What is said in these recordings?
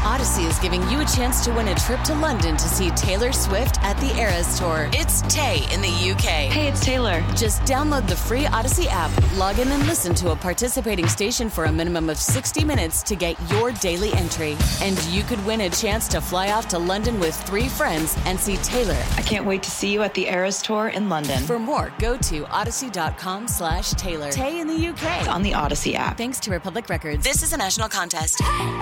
Odyssey is giving you a chance to win a trip to London to see Taylor Swift at the Eras Tour. It's Tay in the UK. Hey, it's Taylor. Just download the free Odyssey app, log in and listen to a participating station for a minimum of 60 minutes to get your daily entry. And you could win a chance to fly off to London with 3 friends and see Taylor. I can't wait to see you at the Eras Tour in London. For more, go to odyssey.com/Taylor. Tay in the UK. It's on the Odyssey app. Thanks to Republic Records. This is a national contest.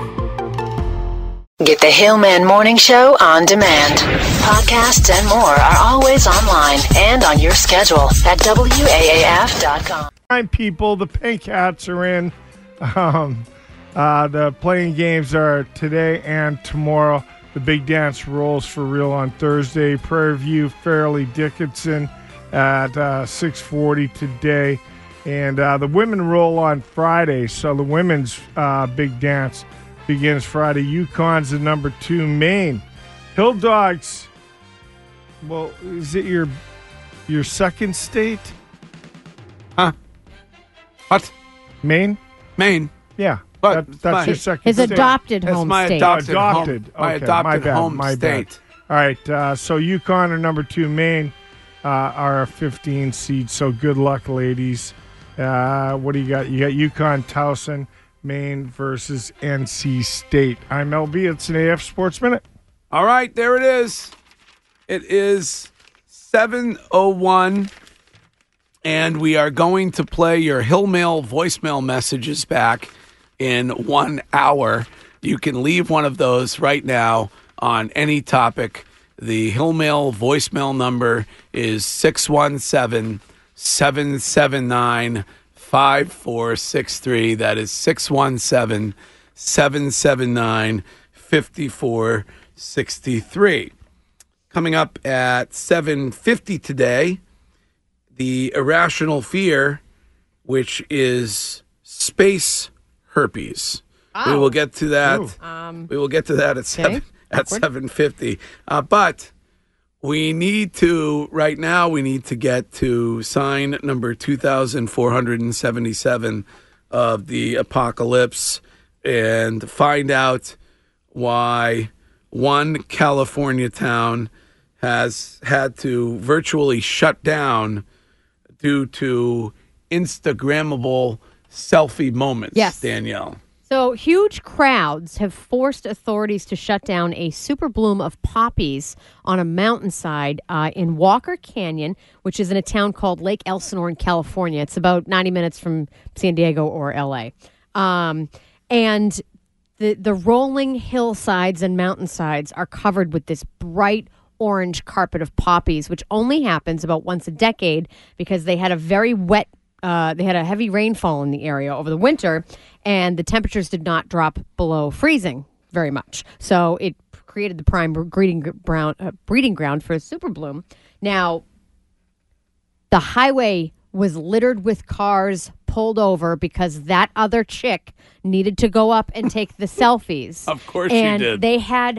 Get the Hillman Morning Show on demand. Podcasts and more are always online and on your schedule at WAAF.com. Hi, people. The Pink Hats are in. The playing games are today and tomorrow. The big dance rolls for real on Thursday. Prairie View, Fairleigh Dickinson at 6:40 today. And the women roll on Friday. So the women's big dance begins Friday. Yukon's the number 2. Maine. Hill Dogs. Well, is it your second state? Huh? What? Maine? Maine. Yeah. What? That's your second His state. adopted That's home my state. adopted Adopted. home. My Okay, adopted bad, home my bad. state. All right. So Yukon are number 2. Maine are a 15 seed. So good luck, ladies. What do you got? You got Yukon Towson, Maine versus NC State. I'm LB. It's an AF Sports Minute. All right, there it is. It is 7:01, and we are going to play your Hillmail voicemail messages back in 1 hour. You can leave one of those right now on any topic. The Hillmail voicemail number is 617-779-5463. That is 617-779-5463. Coming up at 7:50 today, the irrational fear, which is space herpes. We will get to that. We will get to that at 7:50. But we need to get to sign number 2,477 of the apocalypse and find out why one California town has had to virtually shut down due to Instagrammable selfie moments. Yes. Danielle. So huge crowds have forced authorities to shut down a super bloom of poppies on a mountainside in Walker Canyon, which is in a town called Lake Elsinore in California. It's about 90 minutes from San Diego or LA. And the rolling hillsides and mountainsides are covered with this bright orange carpet of poppies, which only happens about once a decade because they had a very wet they had a heavy rainfall in the area over the winter, and the temperatures did not drop below freezing very much. So it created the prime breeding ground for a super bloom. Now, the highway was littered with cars pulled over because that other chick needed to go up and take the selfies. Of course and she did. And they had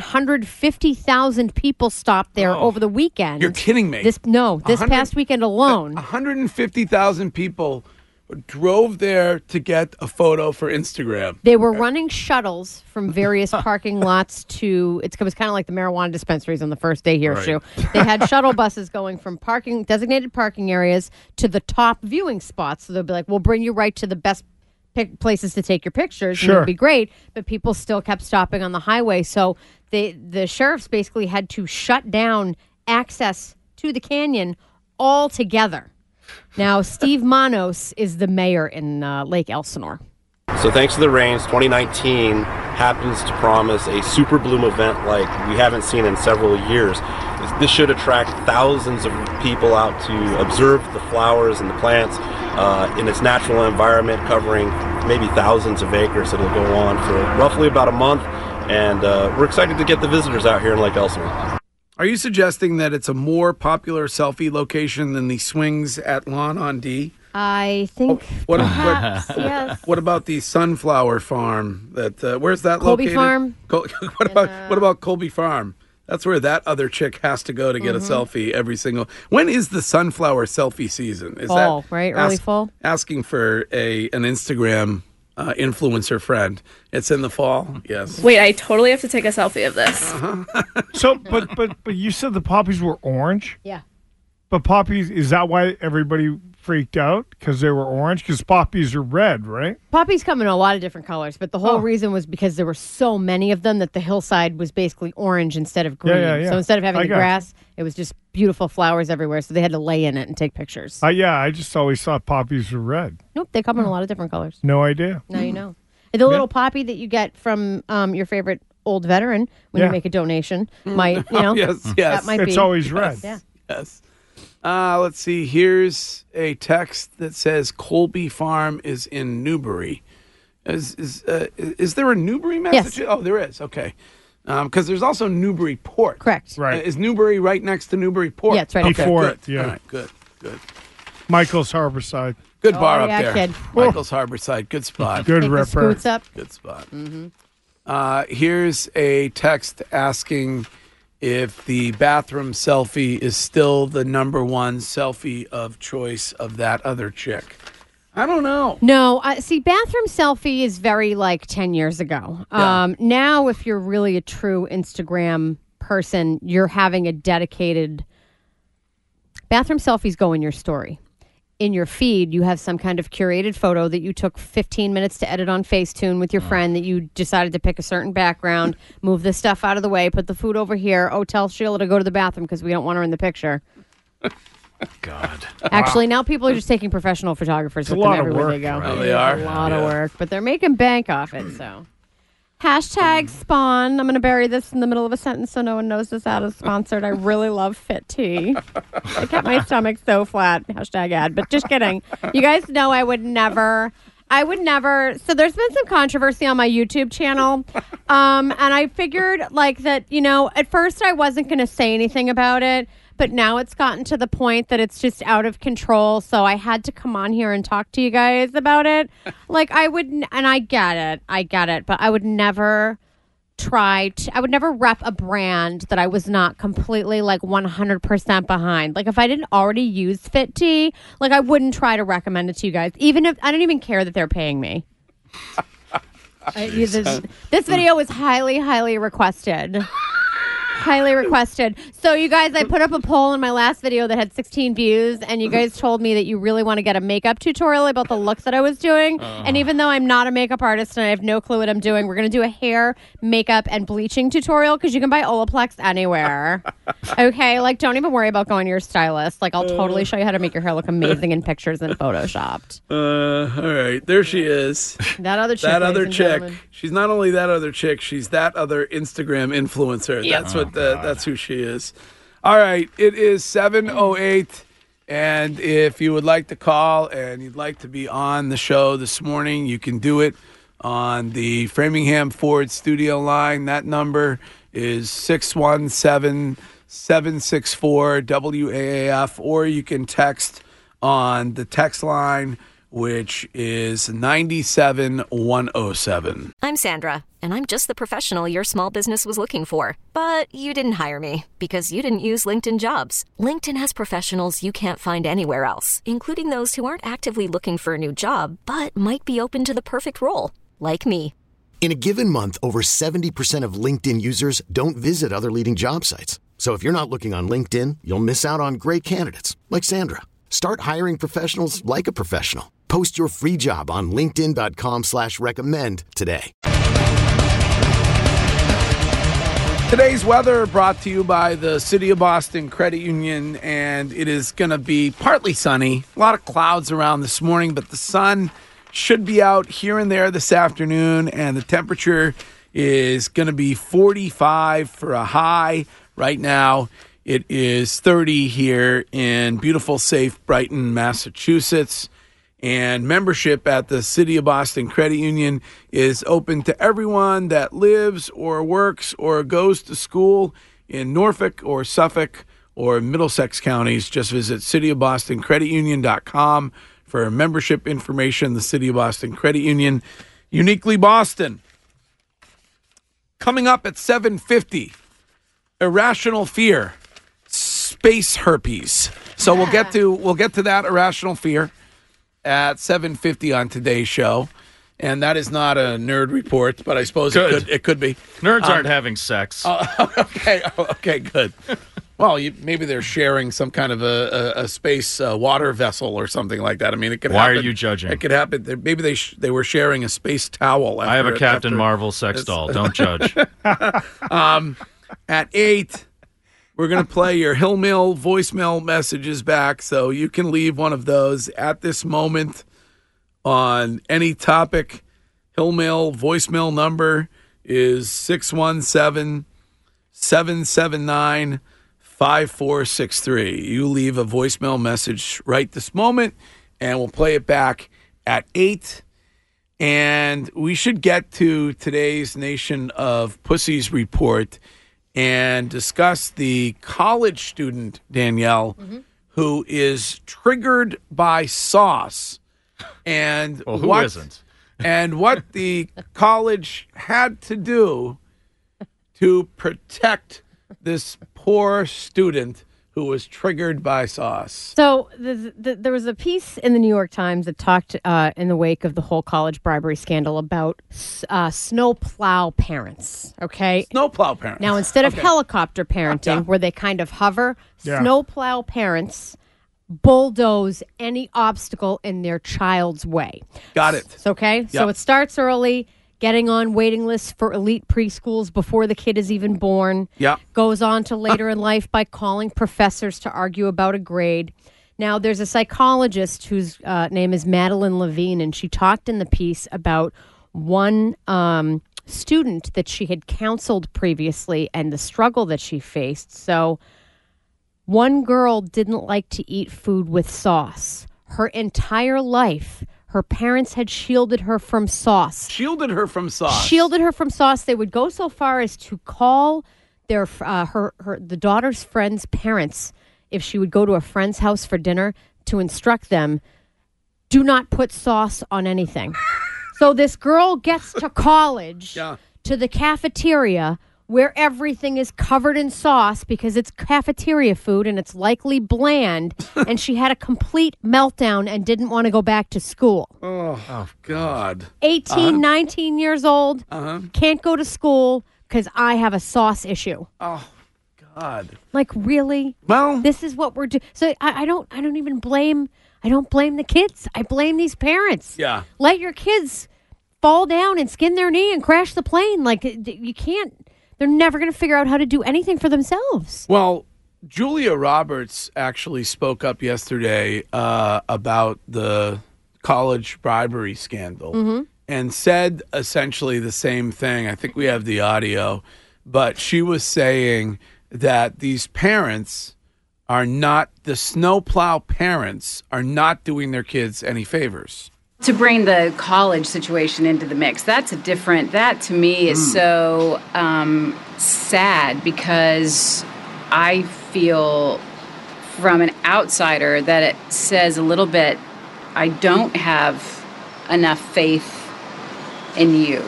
150,000 people stop there over the weekend. You're kidding me. This past weekend alone. 150,000 people drove there to get a photo for Instagram. They were running shuttles from various parking lots to, it was kind of like the marijuana dispensaries on the first day here, Right. Shu. They had shuttle buses going from designated parking areas to the top viewing spots. So they'll be like, we'll bring you right to the best places to take your pictures. Sure. And it'll be great. But people still kept stopping on the highway. So the sheriffs basically had to shut down access to the canyon altogether. Now, Steve Manos is the mayor in Lake Elsinore. So thanks to the rains, 2019 happens to promise a super bloom event like we haven't seen in several years. This should attract thousands of people out to observe the flowers and the plants in its natural environment, covering maybe thousands of acres. It'll go on for roughly about a month, and we're excited to get the visitors out here in Lake Elsinore. Are you suggesting that it's a more popular selfie location than the swings at Lawn on D? I think perhaps, yes. What about the sunflower farm? Where's that Colby located? Farm. What about Colby Farm? That's where that other chick has to go to get a selfie every single. When is the sunflower selfie season? Is fall, that right? Early fall. Asking for an Instagram influencer friend. It's in the fall. Yes. Wait, I totally have to take a selfie of this. So, but you said the poppies were orange. Yeah. But poppies, is that why everybody freaked out? Because they were orange? Because poppies are red, right? Poppies come in a lot of different colors, but the whole reason was because there were so many of them that the hillside was basically orange instead of green. Yeah. So instead of having I the got it. grass, it was just beautiful flowers everywhere. So they had to lay in it and take pictures. I just always thought poppies were red. Nope, they come in a lot of different colors. No idea. Now you know. And the little poppy that you get from your favorite old veteran when you make a donation might, Yes. that might be. It's always red. Yeah. Yes. Let's see. Here's a text that says Colby Farm is in Newbury. Is there a Newbury, Massachusetts? Yes. Oh, there is. Okay. Because there's also Newburyport. Correct. Right. Is Newbury right next to Newburyport? Yeah, it's right Okay, before good. it, yeah. All right, good. Michael's Harborside. Good bar up yeah, there. kid. Michael's Harborside. Good spot. Good Take the ripper. scoots up. Good spot. Here's a text asking if the bathroom selfie is still the number one selfie of choice of that other chick. I don't know. No, see, bathroom selfie is very 10 years ago. Yeah. Now, if you're really a true Instagram person, you're having a dedicated bathroom selfies go in your story. In your feed, you have some kind of curated photo that you took 15 minutes to edit on Facetune with your friend that you decided to pick a certain background, move this stuff out of the way, put the food over here. Oh, tell Sheila to go to the bathroom because we don't want her in the picture. God. Actually, now people are just taking professional photographers with a them lot of everywhere work, they go. right? Oh, they are? A lot of work, but they're making bank off it, so. Hashtag spawn. I'm going to bury this in the middle of a sentence so no one knows this ad is sponsored. I really love Fit Tea. I kept my stomach so flat. Hashtag ad. But just kidding. You guys know I would never. So there's been some controversy on my YouTube channel. And I figured that, at first I wasn't going to say anything about it. But now it's gotten to the point that it's just out of control. So I had to come on here and talk to you guys about it. And I get it. But I would never I would never rep a brand that I was not completely 100% behind. If I didn't already use Fit Tea, I wouldn't try to recommend it to you guys. Even if I don't even care that they're paying me. This video was highly, highly requested. Highly requested. So you guys, I put up a poll in my last video that had 16 views, and you guys told me that you really want to get a makeup tutorial about the looks that I was doing. And even though I'm not a makeup artist and I have no clue what I'm doing, we're going to do a hair, makeup, and bleaching tutorial because you can buy Olaplex anywhere. Okay? Don't even worry about going to your stylist. I'll totally show you how to make your hair look amazing in pictures and photoshopped. All right. There she is. That other chick. That other ladies and chick. gentlemen. She's not only that other chick, she's that other Instagram influencer. Yeah. That's who she is. All right, it is 7:08, and if you would like to call and you'd like to be on the show this morning, you can do it on the Framingham Ford studio line. That number is 617-764-WAAF, or you can text on the text line, which is 97107. I'm Sandra, and I'm just the professional your small business was looking for. But you didn't hire me because you didn't use LinkedIn Jobs. LinkedIn has professionals you can't find anywhere else, including those who aren't actively looking for a new job, but might be open to the perfect role, like me. In a given month, over 70% of LinkedIn users don't visit other leading job sites. So if you're not looking on LinkedIn, you'll miss out on great candidates like Sandra. Start hiring professionals like a professional. Post your free job on linkedin.com/recommend today. Today's weather brought to you by the City of Boston Credit Union, and it is going to be partly sunny. A lot of clouds around this morning, but the sun should be out here and there this afternoon, and the temperature is going to be 45 for a high. Right now, it is 30 here in beautiful, safe Brighton, Massachusetts. And membership at the City of Boston Credit Union is open to everyone that lives or works or goes to school in Norfolk or Suffolk or Middlesex counties. Just visit cityofbostoncreditunion.com for membership information. The City of Boston Credit Union, uniquely Boston. Coming up at 7:50, irrational fear, space herpes. So we'll get to that irrational fear at 7:50 on today's show. And that is not a nerd report, but I suppose it could be. Nerds aren't having sex. Okay, good. Well, maybe they're sharing some kind of a space water vessel or something like that. I mean, it could happen. Why are you judging? It could happen. Maybe they were sharing a space towel. I have a Captain Marvel sex doll. Don't judge. At 8, we're going to play your Hill Mail voicemail messages back, so you can leave one of those at this moment on any topic. Hill Mail voicemail number is 617-779-5463. You leave a voicemail message right this moment, and we'll play it back at 8. And we should get to today's Nation of Pussies report and discuss the college student, Danielle, who is triggered by sauce. And well, who isn't? And what the college had to do to protect this poor student who was triggered by sauce. So there was a piece in the New York Times that talked in the wake of the whole college bribery scandal about snowplow parents, okay? Snowplow parents. Now, instead of helicopter parenting, where they kind of hover, snowplow parents bulldoze any obstacle in their child's way. Got it. Okay? So it starts early, getting on waiting lists for elite preschools before the kid is even born. Yeah. Goes on to later in life by calling professors to argue about a grade. Now, there's a psychologist whose name is Madeline Levine, and she talked in the piece about one student that she had counseled previously and the struggle that she faced. So one girl didn't like to eat food with sauce. Her entire life, her parents had shielded her from sauce. Shielded her from sauce. Shielded her from sauce. They would go so far as to call their the daughter's friend's parents if she would go to a friend's house for dinner to instruct them, do not put sauce on anything. So this girl gets to college, to the cafeteria, where everything is covered in sauce because it's cafeteria food and it's likely bland, and she had a complete meltdown and didn't want to go back to school. Oh God. 18, 19 years old, can't go to school because I have a sauce issue. Oh, God. Like, really? Well, this is what we're doing. So I don't even blame, I don't blame the kids. I blame these parents. Yeah. Let your kids fall down and skin their knee and crash the plane. Like, you can't. They're never going to figure out how to do anything for themselves. Well, Julia Roberts actually spoke up yesterday about the college bribery scandal and said essentially the same thing. I think we have the audio, but she was saying that these parents are not, the snowplow parents are not doing their kids any favors. To bring the college situation into the mix, that to me is so sad, because I feel from an outsider that it says a little bit, I don't have enough faith in you.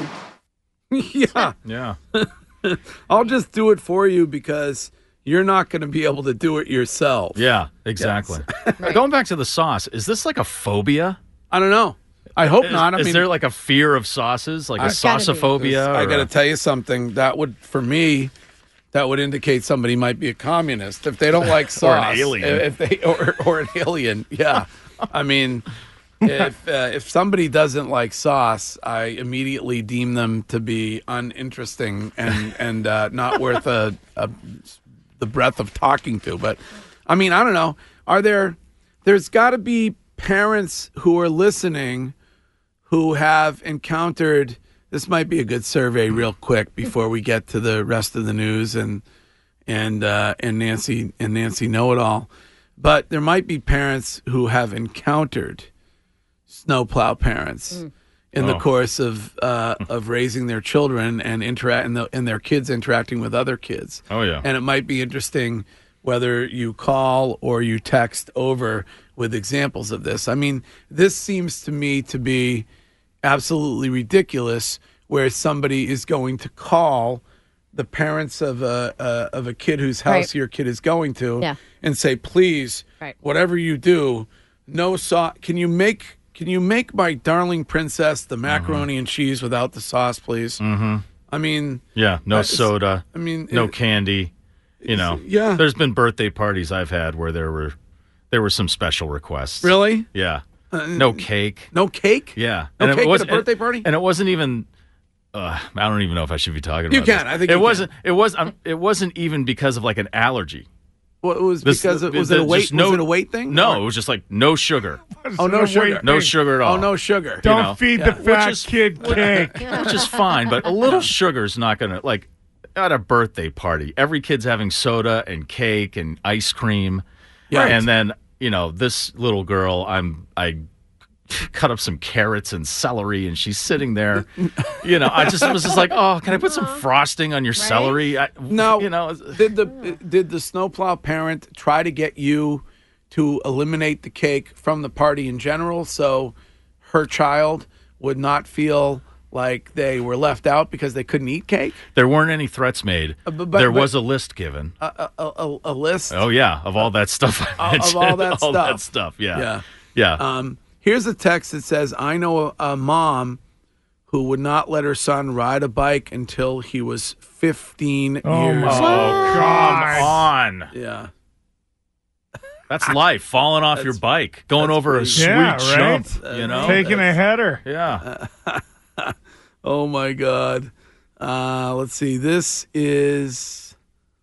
Yeah. I'll just do it for you because you're not going to be able to do it yourself. Yeah, exactly. Yes. Right. Going back to the sauce, is this like a phobia? I don't know. I hope not. Is there like a fear of sauces, like a sauceophobia? I got to tell you something. That would, for me, that would indicate somebody might be a communist if they don't like sauce. Or an alien. If they or an alien. Yeah. I mean, if somebody doesn't like sauce, I immediately deem them to be uninteresting and not worth the breadth of talking to. But I mean, I don't know. There's got to be parents who are listening who have encountered, this might be a good survey real quick before we get to the rest of the news and Nancy Know-It-All. But there might be parents who have encountered snowplow parents in the course of raising their children and and their kids interacting with other kids. Oh yeah. And it might be interesting whether you call or you text over with examples of this. I mean, this seems to me to be absolutely ridiculous, where somebody is going to call the parents of a kid whose house your kid is going to and say, please, whatever you do, no sauce. Can you make can you make my darling princess the macaroni and cheese without the sauce, please? Mm-hmm. I mean, yeah, no soda. I mean, no candy. You know, yeah. There's been birthday parties I've had where there were some special requests. Really? Yeah. No cake. No cake? Yeah. No cake at a birthday party? And it wasn't even. I don't even know if I should be talking about. You can. This. I think it wasn't. It wasn't even because of like an allergy. Well, it was because was it a weight? Was it a weight thing? No, it was just like no sugar. Oh, no sugar. No sugar at all. Oh, no sugar. Don't feed the fat kid cake. Which is fine, but a little sugar is not going to, like, at a birthday party, every kid's having soda and cake and ice cream. Yeah. And then, this little girl, I cut up some carrots and celery, and she's sitting there. I was just like, oh, can I put some frosting on your celery? No. Did the snowplow parent try to get you to eliminate the cake from the party in general, so her child would not feel like they were left out because they couldn't eat cake? There weren't any threats made. There was a list given. A list? Oh, yeah, of all that stuff I mentioned. Of all that stuff. All that stuff, yeah. Yeah. Here's a text that says, I know a mom who would not let her son ride a bike until he was 15 years old. Oh, come on. Yeah. That's life, falling off your bike, going over a sweet jump, Taking a header. Yeah. Oh, my God. Let's see. This is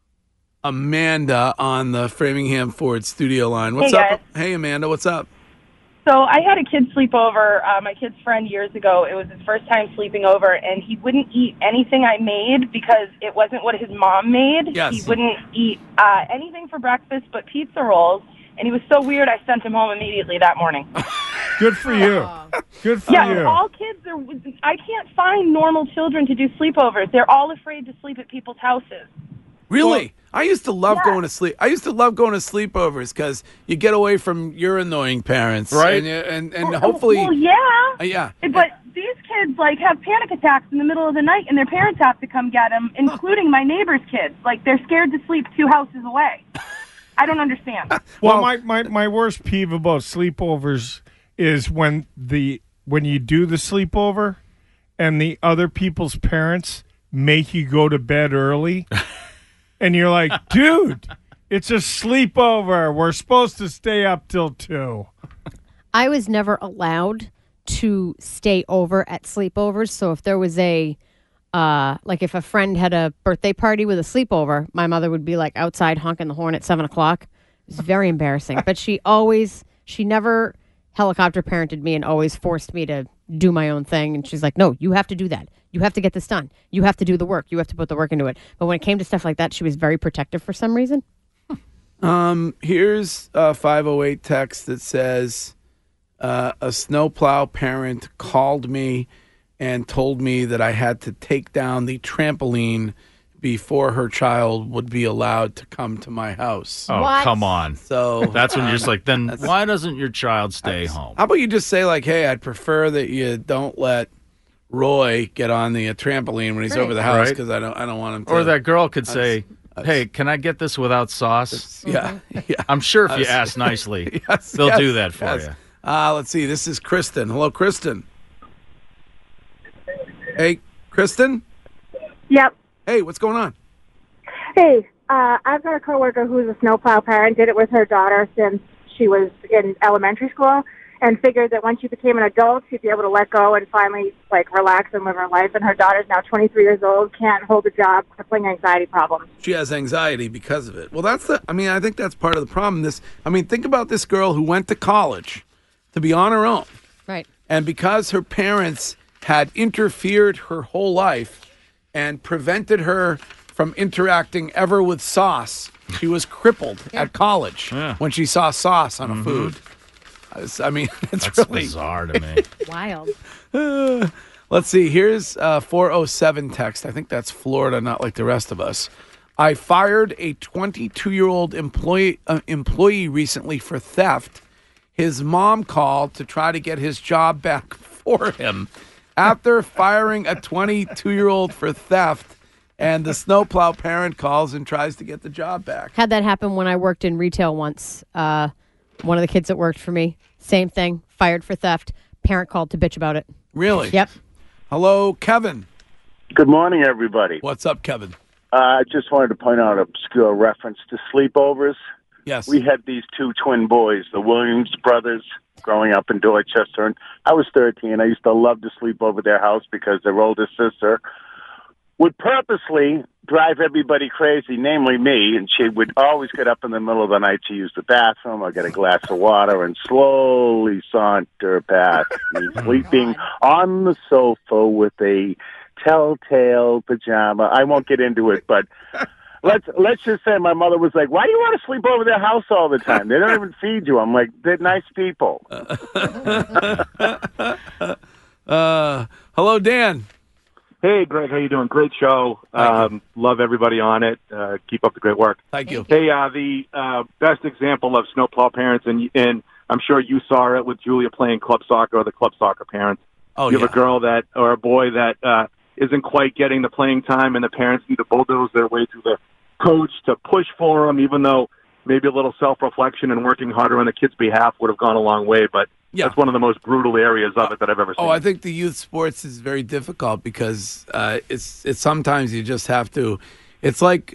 Amanda on the Framingham Ford studio line. What's up? Guys. Hey, Amanda, what's up? So I had a kid sleep over, my kid's friend years ago. It was his first time sleeping over, and he wouldn't eat anything I made because it wasn't what his mom made. Yes. He wouldn't eat anything for breakfast but pizza rolls, and he was so weird I sent him home immediately that morning. Good for you. Good for Yeah, you. all kids are. I can't find normal children to do sleepovers. They're all afraid to sleep at people's houses. Really? I used to love going to sleep. I used to love going to sleepovers because you get away from your annoying parents, right? And hopefully, well, yeah, yeah. But these kids have panic attacks in the middle of the night, and their parents have to come get them, including my neighbor's kids. They're scared to sleep 2 houses away. I don't understand. Well, my worst peeve about sleepovers is when you do the sleepover, and the other people's parents make you go to bed early. And you're like, dude, it's a sleepover. We're supposed to stay up till 2. I was never allowed to stay over at sleepovers. So if there was if a friend had a birthday party with a sleepover, my mother would be outside honking the horn at 7:00. It was very embarrassing. But she never helicopter parented me and always forced me to do my own thing. And she's like, no, you have to do that. You have to get this done. You have to do the work. You have to put the work into it. But when it came to stuff like that, she was very protective for some reason. Here's a 508 text that says, a snowplow parent called me and told me that I had to take down the trampoline before her child would be allowed to come to my house. Oh, come on. So that's when you're just like, then why doesn't your child stay home? How about you just say hey, I'd prefer that you don't let Roy get on the trampoline when he's over the house because I don't want him to. Or that girl could say, hey, can I get this without sauce? Yeah. I'm sure if you ask nicely, they'll do that for you. Let's see. This is Kristen. Hello, Kristen. Hey, Kristen? Yep. Hey, what's going on? Hey, I've got a coworker who's a snowplow parent, did it with her daughter since she was in elementary school, and figured that once she became an adult, she'd be able to let go and finally, relax and live her life. And her daughter's now 23 years old, can't hold a job, crippling anxiety problems. She has anxiety because of it. Well, I think that's part of the problem. Think about this girl who went to college to be on her own. Right. And because her parents had interfered her whole life and prevented her from interacting ever with sauce, she was crippled at college when she saw sauce on a food. It's That's really bizarre to me. Wild. Let's see. Here's 407 text. I think that's Florida, not like the rest of us. I fired a 22-year-old employee recently for theft. His mom called to try to get his job back for him. After firing a 22-year-old for theft, and the snowplow parent calls and tries to get the job back. Had that happen when I worked in retail once. One of the kids that worked for me, same thing, fired for theft. parent called to bitch about it. Really? Yep. Hello, Kevin. Good morning, everybody. What's up, Kevin? I just wanted to point out an obscure reference to sleepovers. Yes. We had these two twin boys, the Williams brothers, growing up in Dorchester. And I was 13. I used to love to sleep over their house because their older sister would purposely drive everybody crazy, namely me, and she would always get up in the middle of the night to use the bathroom or get a glass of water and slowly saunter past me, sleeping on the sofa with a telltale pajama. I won't get into it, but let's just say my mother was like, why do you want to sleep over their house all the time? They don't even feed you. I'm like, they're nice people. Hello, Dan. Hey, Greg, how you doing? Great show. Love everybody on it. Keep up the great work. Thank you. Hey, the best example of snowplow parents, and I'm sure you saw it with Julia playing club soccer, or the club soccer parents. Oh, you have a girl that or a boy that isn't quite getting the playing time, and the parents need to bulldoze their way through the coach to push for them, even though maybe a little self-reflection and working harder on the kid's behalf would have gone a long way. But that's one of the most brutal areas of it that I've ever seen. Oh, I think the youth sports is very difficult because it's sometimes you just have to. It's like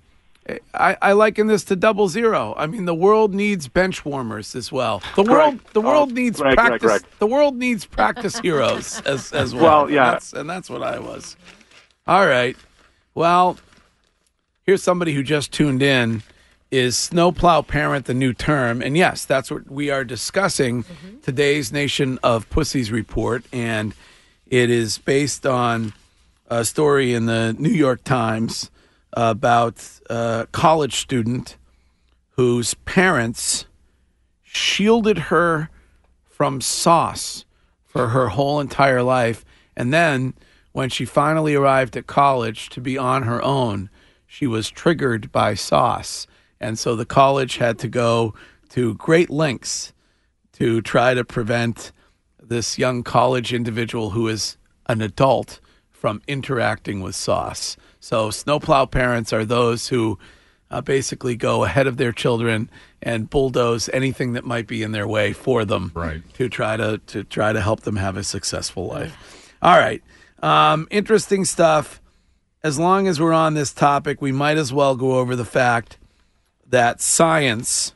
I liken this to 00. I mean, the world needs bench warmers as well. The world needs practice. Greg. The world needs practice heroes as well. Well, yeah, and that's what I was. All right. Well, here's somebody who just tuned in. Is snowplow parent the new term? And yes, that's what we are discussing today's Nation of Pussies report. And it is based on a story in the New York Times about a college student whose parents shielded her from sauce for her whole entire life. And then when she finally arrived at college to be on her own, she was triggered by sauce. And so the college had to go to great lengths to try to prevent this young college individual who is an adult from interacting with sauce. So snowplow parents are those who basically go ahead of their children and bulldoze anything that might be in their way for them, right? To try to help them have a successful life. All right, interesting stuff. As long as we're on this topic, we might as well go over the fact that science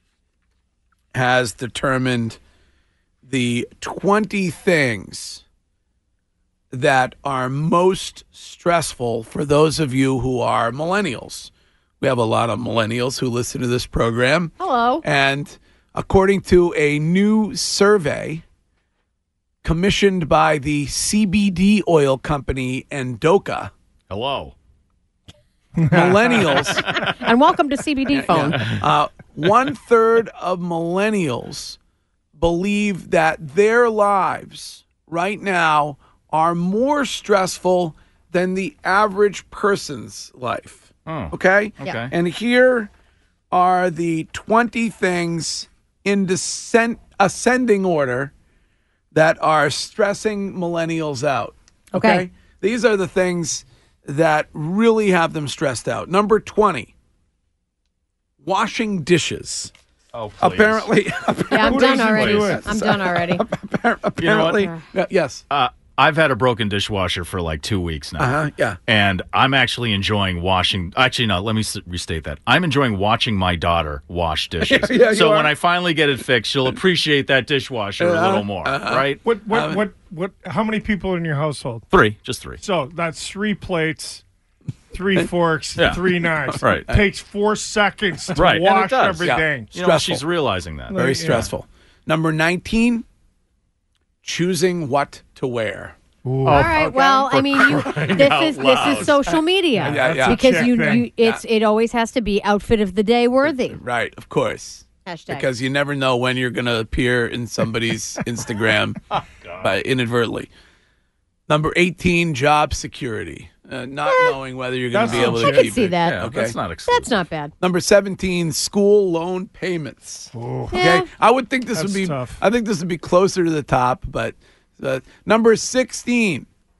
has determined the 20 things that are most stressful for those of you who are millennials. We have a lot of millennials who listen to this program. Hello. And according to a new survey commissioned by the CBD oil company Endoca. Hello. Millennials. And welcome to CBD phone. 1/3 of millennials believe that their lives right now are more stressful than the average person's life. Oh, okay? okay. And here are the 20 things in ascending order that are stressing millennials out. Okay. These are the things that really have them stressed out. Number 20, washing dishes. Oh, please. Apparently, Yeah, I'm done already. I'm done already. apparently, You know what? Yes. I've had a broken dishwasher for like 2 weeks now. Yeah. And I'm actually enjoying washing. Actually, no, let me restate that. I'm enjoying watching my daughter wash dishes. Yeah, you so are. when I finally get it fixed, she'll appreciate that dishwasher a little more, right? What? How many people in your household? 3, just 3. So that's 3 plates, 3 forks, Yeah. 3 knives. Right. Takes 4 seconds to Right. And it wash does. everything. You know, she's realizing that. Very Yeah. stressful. Number 19, choosing what to wear. All right. Well, I mean, this is social media. Yeah. Because Check thing. it always has to be outfit of the day worthy. Right, of course. Hashtag. Because you never know when you're going to appear in somebody's Instagram by inadvertently. Number 18, job security. Not knowing whether you're going to be able to I keep can see it. that. Yeah, Okay. that's not exclusive. That's not bad. Number 17, school loan payments. Okay, Yeah. I would think this That's would be. tough. I think this would be closer to the top, but number 16,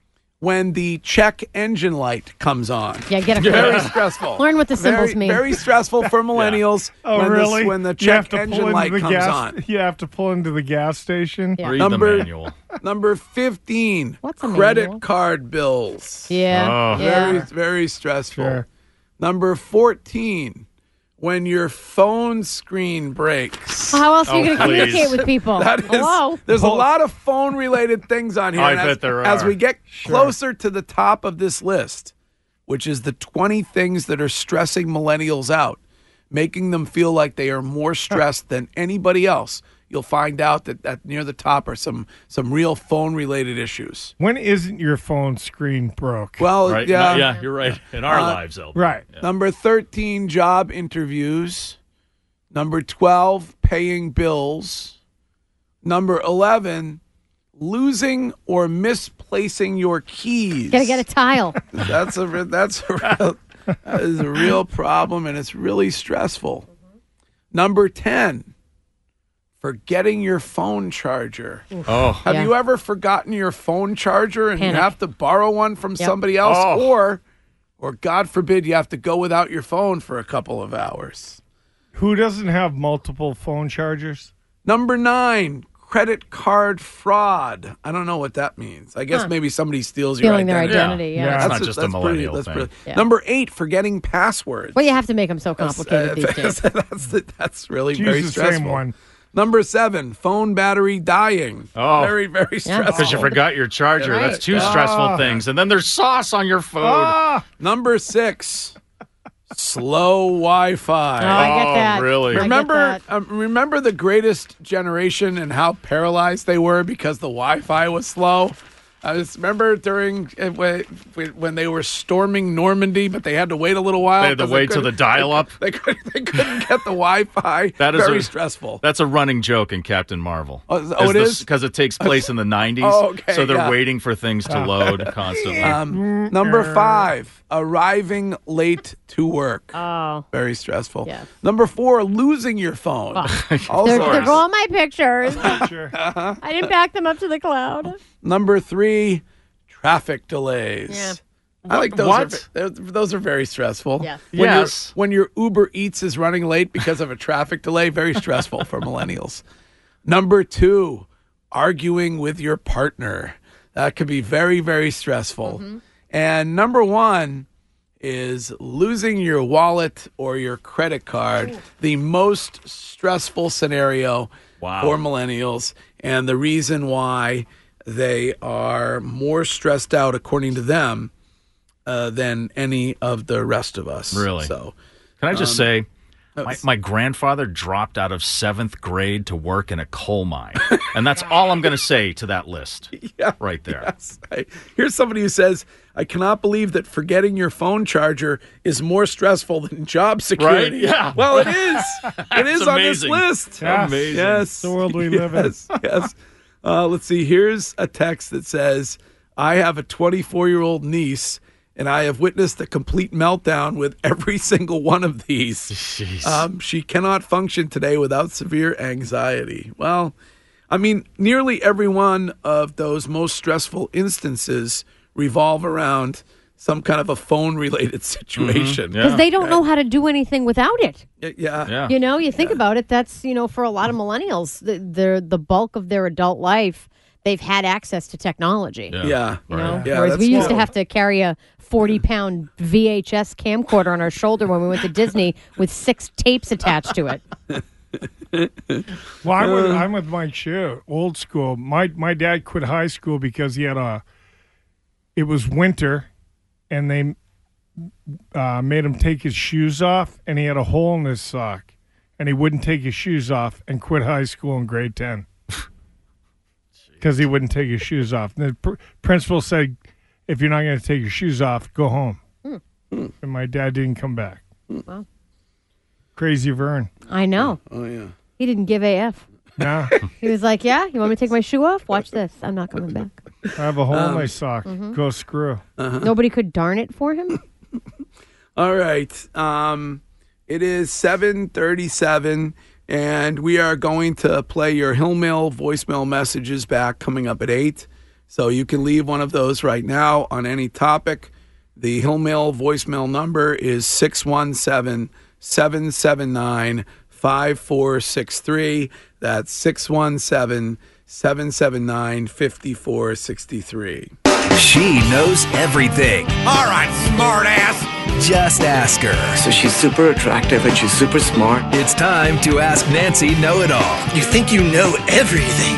when the check engine light comes on. Yeah, get a Very stressful. Learn what the symbols mean. Very stressful for millennials. Oh, when really? when the You have check to pull engine into light the comes gas, on. You have to pull into the gas station. Yeah. Read the manual. Number 15. What's a credit manual? card bills. Yeah. Oh. Very, very stressful. Sure. Number 14. When your phone screen breaks. How else are you going to please. communicate with people? That is, Hello? there's a lot of phone-related things on here. I and bet there As are. we get closer to the top of this list, which is the 20 things that are stressing millennials out, making them feel like they are more stressed than anybody else, you'll find out that near the top are some real phone-related issues. When isn't your phone screen broke? Well, Right? yeah. Yeah, you're right. In our lives, though. Right. Number 13, job interviews. Number 12, paying bills. Number 11, losing or misplacing your keys. Got to get a tile. That is a real problem, and it's really stressful. Number 10, forgetting your phone charger. Oh. Have you ever forgotten your phone charger and Panic. you have to borrow one from somebody else, or God forbid, you have to go without your phone for a couple of hours? Who doesn't have multiple phone chargers? Number 9, credit card fraud. I don't know what that means. I guess maybe somebody steals your Stealing their identity. identity, yeah. It's not just a millennial thing. Yeah. Number 8, forgetting passwords. Well, you have to make them so complicated these days. That's really Choose very the stressful. same one. Number 7, phone battery dying. Oh. Very, very stressful. Because you forgot your charger. Right. That's two stressful things. And then there's sauce on your food. Number 6, slow Wi-Fi. Oh, I get that. really? I get Remember, that. remember the greatest generation and how paralyzed they were because the Wi-Fi was slow? I just remember during when they were storming Normandy, but they had to wait a little while. They had to wait till the dial-up. They couldn't get the Wi-Fi. That is very stressful. That's a running joke in Captain Marvel. Oh, it is? Because it takes place in the 90s. Oh, okay, so they're yeah. waiting for things to load constantly. Number 5, arriving late to work. Oh. Very stressful. Yes. Number 4, losing your phone. They're all my pictures. Sure. I didn't back them up to the cloud. Number 3, traffic delays. Yeah. I like those. What? Those are very stressful. Yes. When your Uber Eats is running late because of a traffic delay, very stressful for millennials. Number 2, arguing with your partner. That could be very, very stressful. Mm-hmm. And number 1 is losing your wallet or your credit card, the most stressful scenario for millennials, and the reason why they are more stressed out, according to them, than any of the rest of us. Really? So, Can I just say, my grandfather dropped out of 7th grade to work in a coal mine. And that's all I'm going to say to that list right there. Yes. Here's somebody who says, I cannot believe that forgetting your phone charger is more stressful than job security. Right? Yeah. Well, it is. It is on this amazing. list. Yes. Amazing. Yes. The world we live in. Yes. Let's see. Here's a text that says, I have a 24-year-old niece, and I have witnessed a complete meltdown with every single one of these. She cannot function today without severe anxiety. Well, I mean, nearly every one of those most stressful instances revolve around some kind of a phone-related situation. Because they don't know how to do anything without it. Yeah. You know, you think about it, that's, for a lot of millennials, the bulk of their adult life, they've had access to technology. Yeah. You know? Yeah, Whereas we that's used to true. have to carry a 40-pound VHS camcorder on our shoulder when we went to Disney with 6 tapes attached to it. Well, I'm with Mike Shea, old school. My dad quit high school because he had it was winter, and they made him take his shoes off, and he had a hole in his sock, and he wouldn't take his shoes off and quit high school in grade 10 because he wouldn't take his shoes off. And the principal said, if you're not going to take your shoes off, go home. And my dad didn't come back. Wow. Crazy Vern. I know. Oh, yeah. He didn't give AF. No. He was like, yeah, you want me to take my shoe off? Watch this. I'm not coming back. I have a hole in my sock. Go screw. Nobody could darn it for him? All right. It is 7:37, and we are going to play your Hillmail voicemail messages back coming up at 8. So you can leave one of those right now on any topic. The Hill Mail voicemail number is 617-779-5463. That's 617-779-5463. She knows everything. All right, smart ass. Just ask her. So she's super attractive and she's super smart. It's time to ask Nancy Know-It-All. You think you know everything.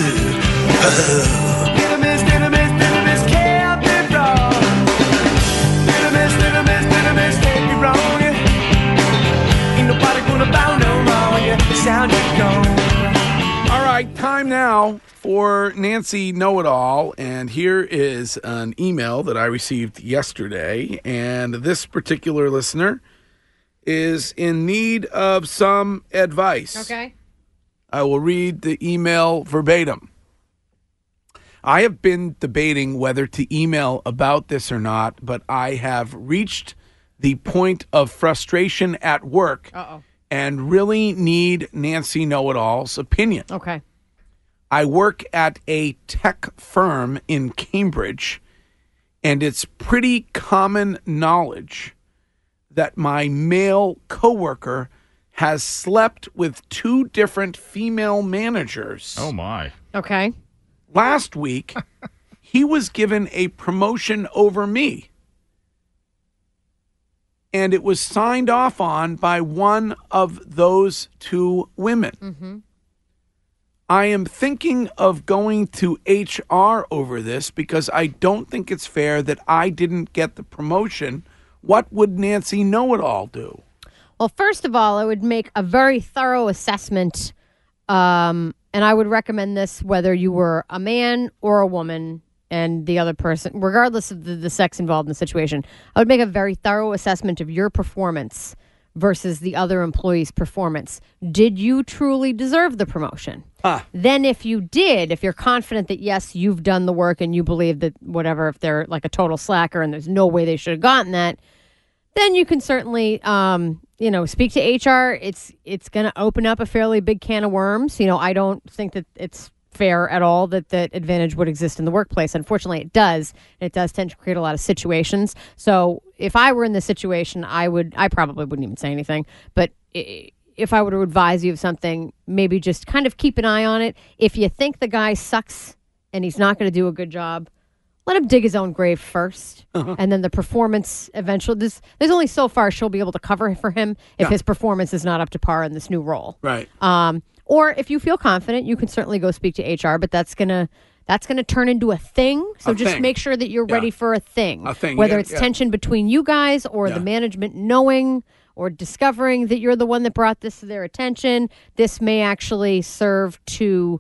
All right, time now for Nancy Know-It-All, and here is an email that I received yesterday, and this particular listener is in need of some advice. Okay. I will read the email verbatim. I have been debating whether to email about this or not, but I have reached the point of frustration at work and really need Nancy Know-It-All's opinion. Okay. I work at a tech firm in Cambridge, and it's pretty common knowledge that my male coworker has slept with 2 different female managers. Oh, my. Okay. Last week, he was given a promotion over me, and it was signed off on by one of those 2 women. Mm-hmm. I am thinking of going to HR over this because I don't think it's fair that I didn't get the promotion. What would Nancy Know-It-All do? Well, first of all, I would make a very thorough assessment, and I would recommend this whether you were a man or a woman and the other person, regardless of the sex involved in the situation. I would make a very thorough assessment of your performance versus the other employee's performance. Did you truly deserve the promotion? Then if you did, if you're confident that, yes, you've done the work and you believe that whatever, if they're like a total slacker and there's no way they should have gotten that, then you can certainly, speak to HR. It's going to open up a fairly big can of worms. I don't think that it's fair at all that that advantage would exist in the workplace. Unfortunately, it does. And it does tend to create a lot of situations. So if I were in this situation, I probably wouldn't even say anything. But if I were to advise you of something, maybe just kind of keep an eye on it. If you think the guy sucks and he's not going to do a good job, let him dig his own grave first. And then the performance eventually, there's only so far she'll be able to cover for him if his performance is not up to par in this new role. Right. Or if you feel confident, you can certainly go speak to HR, but that's gonna turn into a thing. So just make sure that you're ready for a thing. A thing. Whether it's tension between you guys or the management knowing or discovering that you're the one that brought this to their attention. This may actually serve to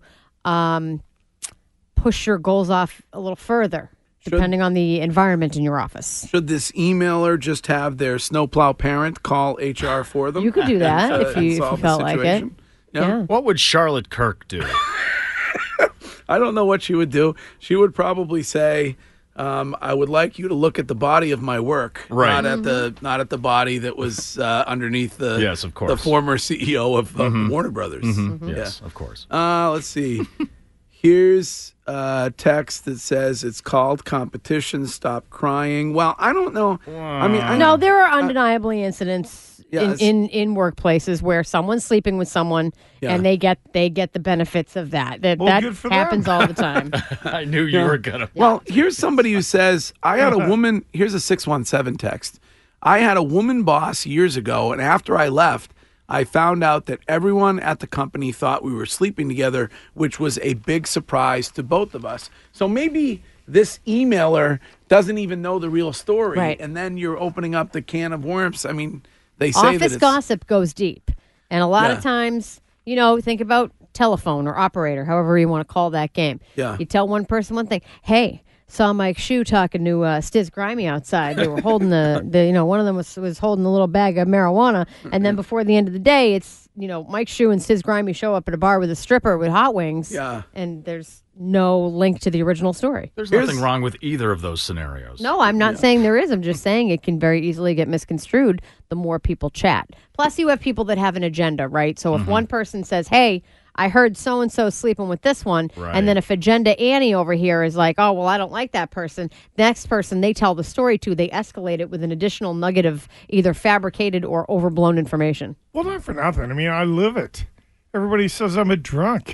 push your goals off a little further, depending on the environment in your office. Should this emailer just have their snowplow parent call HR for them? You could do that if you felt like it. Yeah. What would Charlotte Kirk do? I don't know what she would do. She would probably say, I would like you to look at the body of my work, right? Not at the body that was underneath the yes, of course, the former CEO of Warner Brothers. Mm-hmm. Yes, of course. Let's see. Here's a text that says it's called competition. Stop crying. Well, I don't know. I mean, no, there are undeniably incidents in workplaces where someone's sleeping with someone and they get the benefits of that. That happens all the time. I knew you were gonna. Well, here's somebody who says, I had a woman. Here's a 617 text. I had a woman boss years ago, and after I left, I found out that everyone at the company thought we were sleeping together, which was a big surprise to both of us. So maybe this emailer doesn't even know the real story, right? And then you're opening up the can of worms. I mean, they say office gossip goes deep, and a lot of times, think about telephone or operator, however you want to call that game. Yeah, you tell one person one thing. Hey, saw Mike Shue talking to Stiz Grimy outside. They were holding one of them was holding a little bag of marijuana, and then before the end of the day, it's Mike Shue and Stiz Grimy show up at a bar with a stripper with hot wings. Yeah, and there's no link to the original story. There's nothing wrong with either of those scenarios. No, I'm not saying there is. I'm just saying it can very easily get misconstrued the more people chat. Plus, you have people that have an agenda, right? So if one person says, hey, I heard so-and-so sleeping with this one. Right. And then if Agenda Annie over here is like, oh, well, I don't like that person. Next person they tell the story to, they escalate it with an additional nugget of either fabricated or overblown information. Well, not for nothing. I mean, I live it. Everybody says I'm a drunk.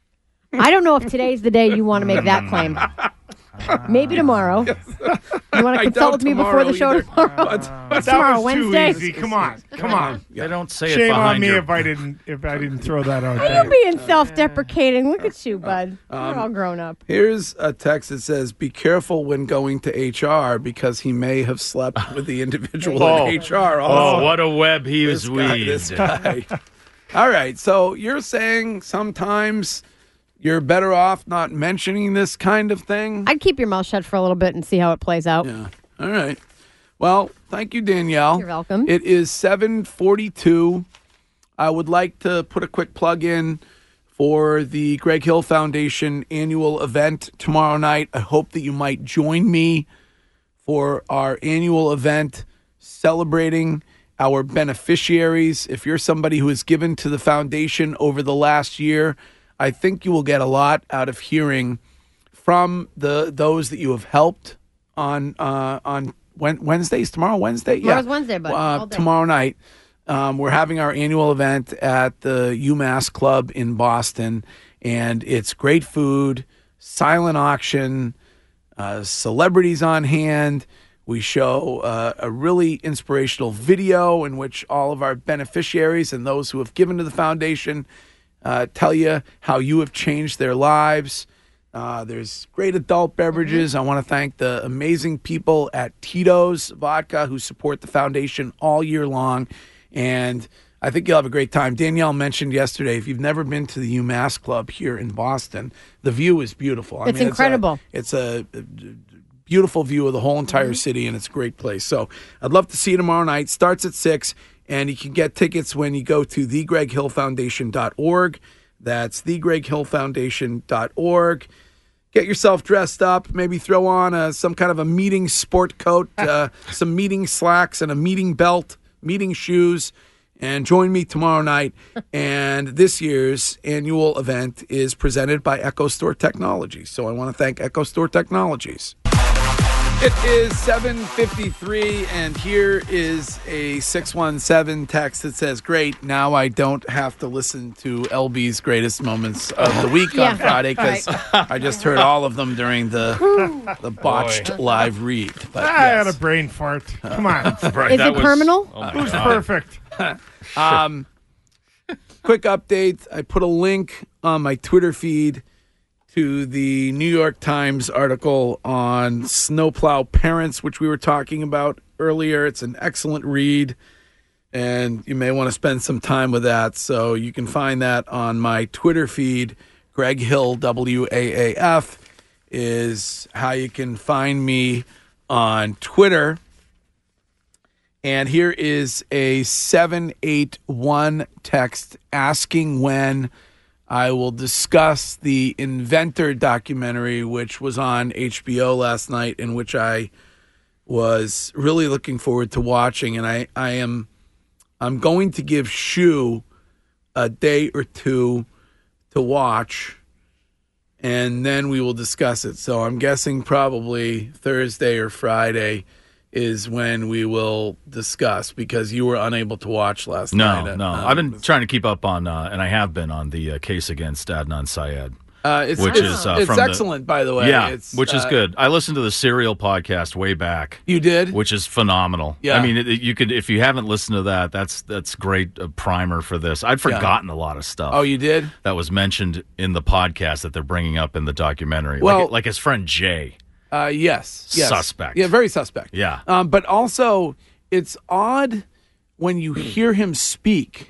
I don't know if today's the day you want to make that claim. Maybe tomorrow. You want to consult with me before the show tomorrow? But tomorrow, that was Wednesday. too easy. Come on. They don't say Shame it behind on me your... if I didn't throw that out You're there. being self-deprecating. Look at you, bud. You're all grown up. Here's a text that says, be careful when going to HR because he may have slept with the individual in HR. Also. Oh, what a web he was weaved. This guy. All right, so you're saying sometimes you're better off not mentioning this kind of thing? I'd keep your mouth shut for a little bit and see how it plays out. Yeah. All right. Well, thank you, Danielle. You're welcome. It is 7:42. I would like to put a quick plug in for the Greg Hill Foundation annual event tomorrow night. I hope that you might join me for our annual event celebrating our beneficiaries. If you're somebody who has given to the foundation over the last year, I think you will get a lot out of hearing from those that you have helped on Wednesdays. Tomorrow, Wednesday? Tomorrow's Wednesday, bud. All day. Tomorrow night. We're having our annual event at the UMass Club in Boston, and it's great food, silent auction, celebrities on hand. We show a really inspirational video in which all of our beneficiaries and those who have given to the foundation tell you how you have changed their lives. There's great adult beverages. I want to thank the amazing people at Tito's Vodka who support the foundation all year long. And I think you'll have a great time. Danielle mentioned yesterday, if you've never been to the UMass Club here in Boston, the view is beautiful. It's incredible. It's a beautiful view of the whole entire city, and it's a great place. So I'd love to see you tomorrow night. Starts at 6, and you can get tickets when you go to thegreghillfoundation.org. That's thegreghillfoundation.org. Get yourself dressed up. Maybe throw on some kind of a meeting sport coat, some meeting slacks, and a meeting belt, meeting shoes, and join me tomorrow night. And this year's annual event is presented by Echo Store Technologies. So I want to thank Echo Store Technologies. It is 7:53, and here is a 617 text that says, great, now I don't have to listen to LB's greatest moments of the week on Friday because I just heard all of them during the botched live read. But I had a brain fart. Come on. Is it terminal? Oh Who's perfect? Quick update. I put a link on my Twitter feed to the New York Times article on snowplow parents, which we were talking about earlier. It's an excellent read, and you may want to spend some time with that. So you can find that on my Twitter feed. Greg Hill, WAAF, is how you can find me on Twitter. And here is a 781 text asking when I will discuss the Inventor documentary, which was on HBO last night, and which I was really looking forward to watching. And I'm going to give Shu a day or two to watch, and then we will discuss it. So I'm guessing probably Thursday or Friday is when we will discuss, because you were unable to watch last night. No. I've been trying to keep up on, and I have been on the case against Adnan Syed. It's excellent, by the way. Yeah, which is good. I listened to the Serial podcast way back. You did? Which is phenomenal. Yeah. I mean, you could, if you haven't listened to that, that's great primer for this. I'd forgotten a lot of stuff. Oh, you did? That was mentioned in the podcast that they're bringing up in the documentary. Well, like his friend Jay. Yes. Suspect. Yeah, very suspect. Yeah. But also, it's odd when you hear him speak,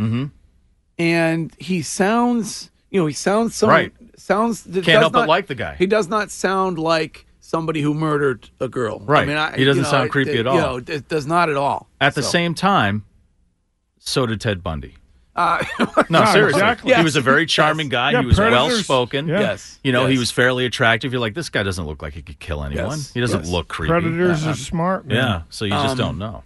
and he sounds, right. Can't help but like the guy. He does not sound like somebody who murdered a girl. Right. I mean, he doesn't sound creepy at all. It does not at all. At the same time, so did Ted Bundy. No, seriously. Exactly. He was a very charming guy. Yeah, he was Predators. well-spoken. Yeah. Yes. He was fairly attractive. You're like, this guy doesn't look like he could kill anyone. Yes. He doesn't Yes. look creepy. Predators are smart, man. Yeah, so you just don't know.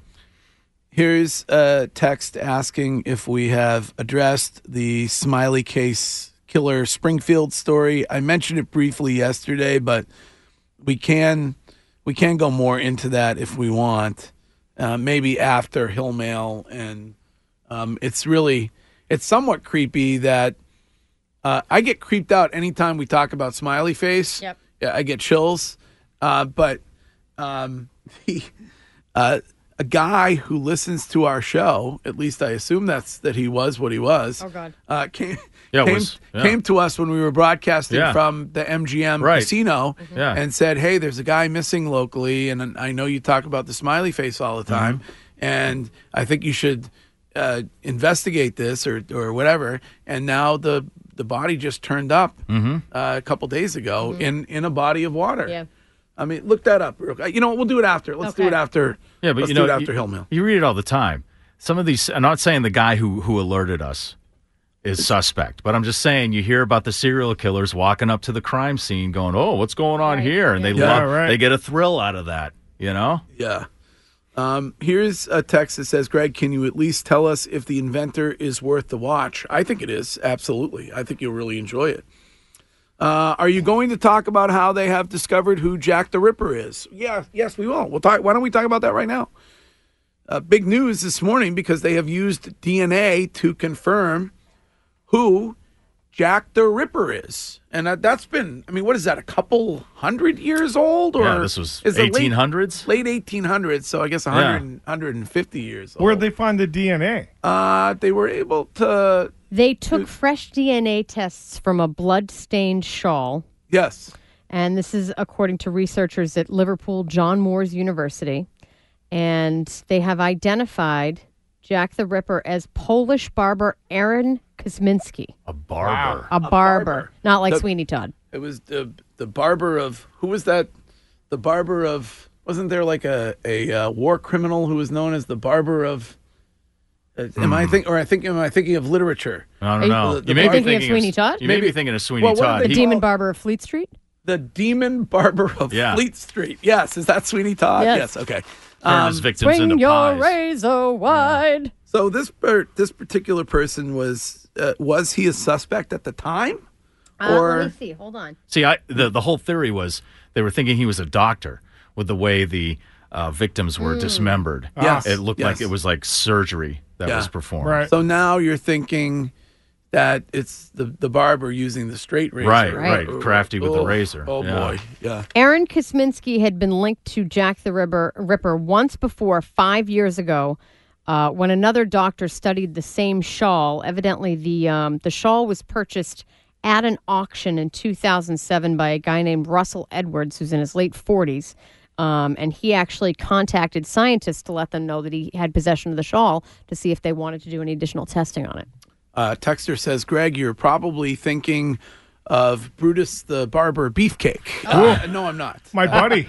Here's a text asking if we have addressed the smiley particular Springfield story. I mentioned it briefly yesterday, but we can go more into that if we want. Maybe after Hill Mail, and it's somewhat creepy that I get creeped out anytime we talk about Smiley Face. Yep. Yeah, I get chills. But a guy who listens to our show, at least I assume that he was what he was. Oh God. Came Came to us when we were broadcasting Yeah. from the MGM Right. casino Yeah. and said, "Hey, there's a guy missing locally, and I know you talk about the Smiley Face all the time, and I think you should investigate this or whatever." And now the body just turned up a couple days ago in a body of water. Yeah. I mean, look that up real quick. You know what? We'll do it after. Let's do it after. Yeah, but let's you do know, it after Hill Mail. You read it all the time. Some of these, I'm not saying the guy who alerted us is suspect, but I'm just saying you hear about the serial killers walking up to the crime scene going, "Oh, what's going on here?" And they they get a thrill out of that, you know? Yeah. Here's a text that says, "Greg, can you at least tell us if The Inventor is worth the watch?" I think it is. Absolutely. I think you'll really enjoy it. Are you going to talk about how they have discovered who Jack the Ripper is? Yeah, yes, we will. We'll talk. Why don't we talk about that right now? Big news this morning because they have used DNA to confirm who Jack the Ripper is. And that's been, I mean, what is that, a couple 100 years old? Or Yeah, this was is it 1800s? Late 1800s, so I guess 150 years old. Where'd they find the DNA? They were able to... They took fresh DNA tests from a blood-stained shawl. Yes. And this is according to researchers at Liverpool John Moores University. And they have identified Jack the Ripper as Polish barber Aaron Kosminski. A barber. A barber. Not like Sweeney Todd. It was the barber of... Who was that? The barber of... Wasn't there like a war criminal who was known as the barber of... Am I thinking of literature? I don't know. You may be thinking of Sweeney Todd? You may be thinking of Sweeney Todd. The Demon Barber of Fleet Street? The Demon Barber of Fleet Street. Yes. Is that Sweeney Todd? Yes. Okay. Turn his victims Swing into your pies. razor wide. So this particular person was he a suspect at the time? Let me see. Hold on. See, the whole theory was they were thinking he was a doctor with the way the victims were dismembered. Yes. It looked like it was like surgery that was performed. Right. So now you're thinking that it's the barber using the straight razor. Right. Crafty with the razor. Oh, Yeah. boy. Yeah. Aaron Kosminski had been linked to Jack the Ripper once before 5 years ago when another doctor studied the same shawl. Evidently, the shawl was purchased at an auction in 2007 by a guy named Russell Edwards, who's in his late 40s. And he actually contacted scientists to let them know that he had possession of the shawl to see if they wanted to do any additional testing on it. Texter says, Greg, you're probably thinking of Brutus the Barber Beefcake. No, I'm not. My buddy.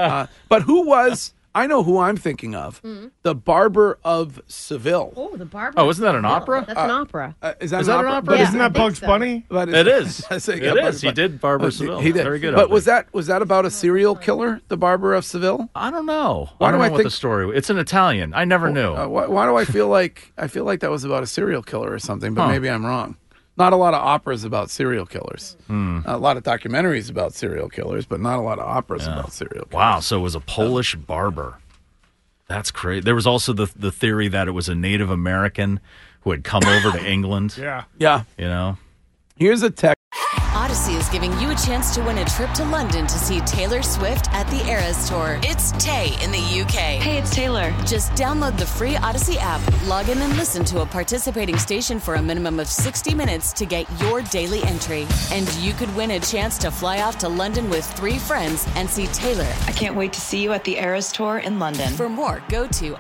But who was... I know who I'm thinking of. The Barber of Seville. Oh, the Barber. Oh, isn't that an opera? That's an opera. Is that Is an that opera? an opera? But isn't that Bugs Bunny? But It is. I say, It yeah, is. He did Barber Seville. He did. Very good. But opening. was that about a serial killer, the Barber of Seville? I don't know. Why I don't do I know what think- the story. It's an Italian. I never knew. Why do I feel like that was about a serial killer or something? But maybe I'm wrong. Not a lot of operas about serial killers. A lot of documentaries about serial killers, but not a lot of operas about serial killers. Wow. So it was a Polish barber. That's crazy. There was also the theory that it was a Native American who had come over to England. Yeah. Yeah. You know? Here's a text. Odyssey is giving you a chance to win a trip to London to see Taylor Swift at the Eras Tour. It's Tay in the UK. Hey, it's Taylor. Just download the free Odyssey app, log in and listen to a participating station for a minimum of 60 minutes to get your daily entry. And you could win a chance to fly off to London with 3 friends and see Taylor. I can't wait to see you at the Eras Tour in London. For more, go to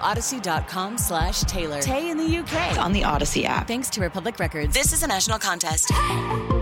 odyssey.com/Taylor. Tay in the UK. It's on the Odyssey app. Thanks to Republic Records. This is a national contest.